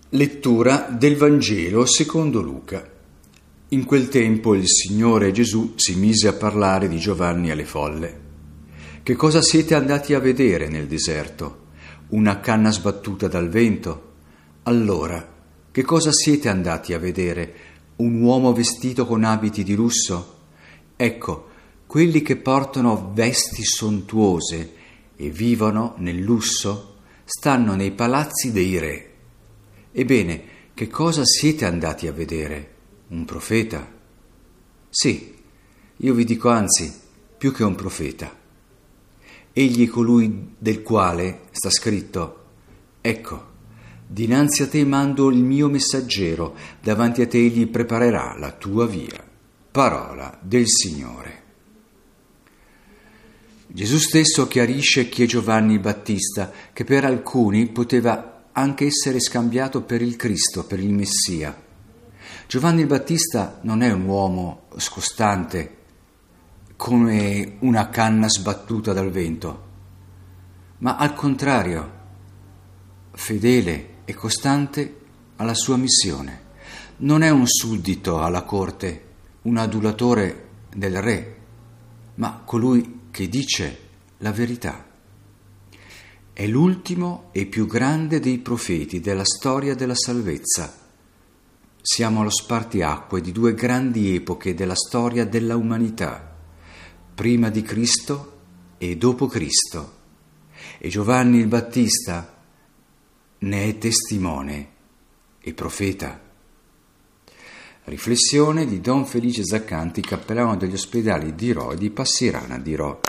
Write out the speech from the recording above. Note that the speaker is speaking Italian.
Lettura del Vangelo secondo Luca. In quel tempo il Signore Gesù si mise a parlare di Giovanni alle folle. Che cosa siete andati a vedere nel deserto? Una canna sbattuta dal vento? Allora, che cosa siete andati a vedere? Un uomo vestito con abiti di lusso? Ecco, quelli che portano vesti sontuose e vivono nel lusso stanno nei palazzi dei re. Ebbene, che cosa siete andati a vedere? Un profeta? Sì, io vi dico anzi, più che un profeta. Egli è colui del quale sta scritto: ecco, dinanzi a te mando il mio messaggero, davanti a te egli preparerà la tua via. Parola del Signore. Gesù stesso chiarisce chi è Giovanni Battista, che per alcuni poteva anche essere scambiato per il Cristo, per il Messia. Giovanni Battista non è un uomo scostante come una canna sbattuta dal vento, ma al contrario, fedele e costante alla sua missione. Non è un suddito alla corte, un adulatore del re, ma colui che dice la verità. È l'ultimo e più grande dei profeti della storia della salvezza. Siamo allo spartiacque di due grandi epoche della storia della umanità, prima di Cristo e dopo Cristo. E Giovanni il Battista ne è testimone e profeta. Riflessione di Don Felice Zaccanti, cappellano degli ospedali di Rho e di Passirana di Rho.